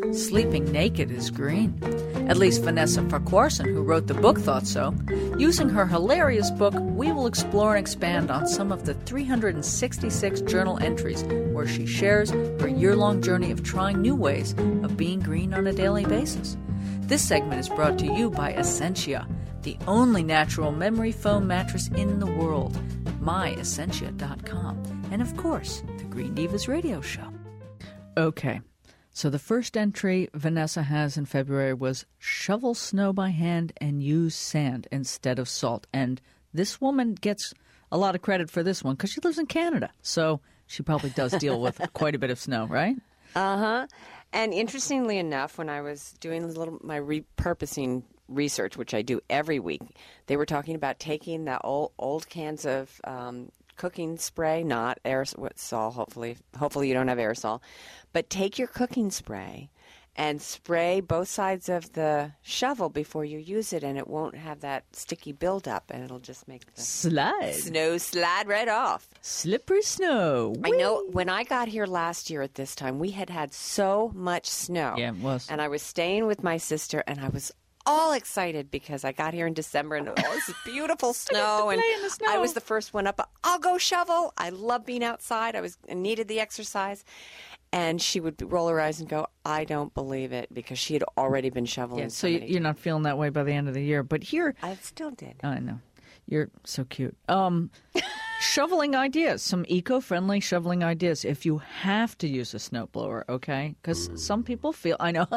Sleeping naked is green. At least Vanessa Farquharson, who wrote the book, thought so. Using her hilarious book, we will explore and expand on some of the 366 journal entries where she shares her year-long journey of trying new ways of being green on a daily basis. This segment is brought to you by Essentia, the only natural memory foam mattress in the world. myessentia.com. And of course, the Green Divas radio show. Okay. So the first entry Vanessa has in February was shovel snow by hand and use sand instead of salt. And this woman gets a lot of credit for this one because she lives in Canada. So she probably does deal with quite a bit of snow, right? Uh-huh. And interestingly enough, when I was doing my repurposing research, which I do every week, they were talking about taking the old cans of cooking spray, not aerosol, hopefully you don't have aerosol, but take your cooking spray and spray both sides of the shovel before you use it, and it won't have that sticky buildup, and it'll just make the snow slide right off. Slippery snow. I know when I got here last year at this time, we had so much snow. Yeah, it was. And I was staying with my sister, and I was all excited because I got here in December and this beautiful snow, and I was the first one up. I'll go shovel. I love being outside. I needed the exercise. And she would roll her eyes and go, I don't believe it, because she had already been shoveling. Yeah, so you're not feeling that way by the end of the year. But here... I still did. I know. You're so cute. Shoveling ideas, some eco-friendly shoveling ideas if you have to use a snowblower, okay? Because some people feel... I know. But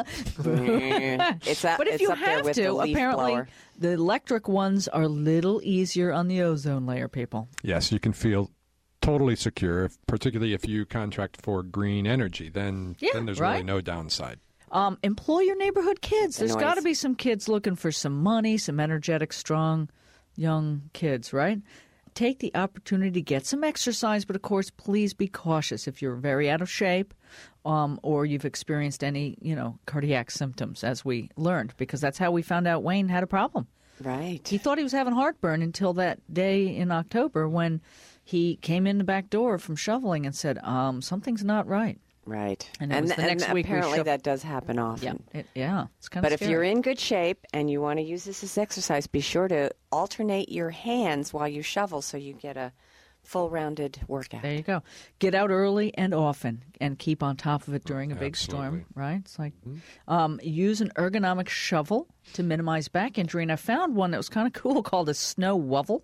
if you have to, apparently the electric ones are a little easier on the ozone layer, people. Yes, you can feel totally secure, particularly if you contract for green energy. Then there's really no downside. Employ your neighborhood kids. There's got to be some kids looking for some money, some energetic, strong, young kids, right? Take the opportunity to get some exercise, but of course, please be cautious if you're very out of shape or you've experienced any, cardiac symptoms, as we learned, because that's how we found out Wayne had a problem. Right. He thought he was having heartburn until that day in October when he came in the back door from shoveling and said, something's not right. Right. And the next week apparently that does happen often. Yeah, it's kind of But scary. if you're in good shape and you want to use this as exercise, be sure to alternate your hands while you shovel so you get a full rounded workout. There you go. Get out early and often and keep on top of it during a big storm, right? It's like use an ergonomic shovel to minimize back injury. And I found one that was kind of cool called a snow wovel.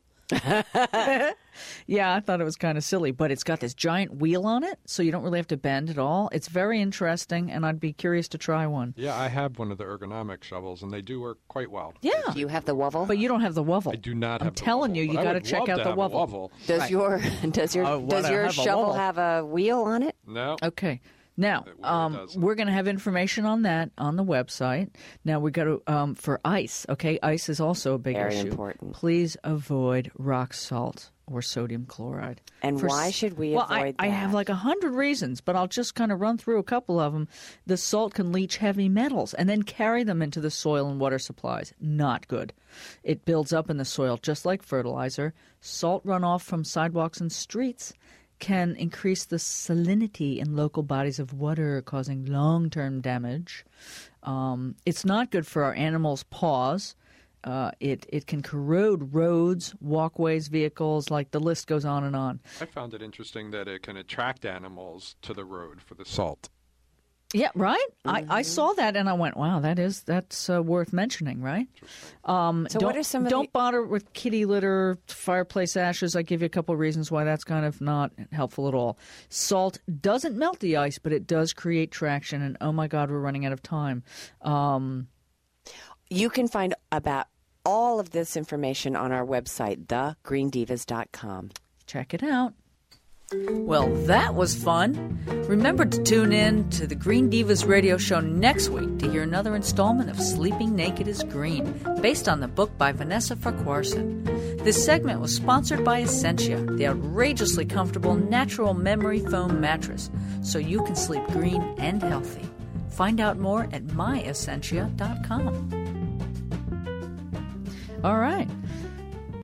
Yeah, I thought it was kind of silly, but it's got this giant wheel on it, so you don't really have to bend at all. It's very interesting, and I'd be curious to try one. Yeah, I have one of the ergonomic shovels, and they do work quite well. Yeah. Do you have the wovel? But you don't have the wovel. I do not have I'm telling you got to check out the wovel. Does your shovel have a wheel on it? No. Okay. Now, we're going to have information on that on the website. Now, we got to, for ice, okay? Ice is also a big issue. Very important. Please avoid rock salt or sodium chloride. And why should we avoid that? I have like 100 reasons, but I'll just kind of run through a couple of them. The salt can leach heavy metals and then carry them into the soil and water supplies. Not good. It builds up in the soil just like fertilizer. Salt runoff from sidewalks and streets can increase the salinity in local bodies of water, causing long-term damage. It's not good for our animals' paws. It can corrode roads, walkways, vehicles, like the list goes on and on. I found it interesting that it can attract animals to the road for the salt. Yeah, right? Mm-hmm. I saw that and I went, wow, that's worth mentioning, right? So what are some Don't bother with kitty litter, fireplace ashes. I give you a couple of reasons why that's kind of not helpful at all. Salt doesn't melt the ice, but it does create traction. And oh my God, we're running out of time. You can find about all of this information on our website, thegreendivas.com. Check it out. Well, that was fun. Remember to tune in to the Green Divas radio show next week to hear another installment of Sleeping Naked is Green, based on the book by Vanessa Farquharson. This segment was sponsored by Essentia, the outrageously comfortable natural memory foam mattress, so you can sleep green and healthy. Find out more at myessentia.com. All right.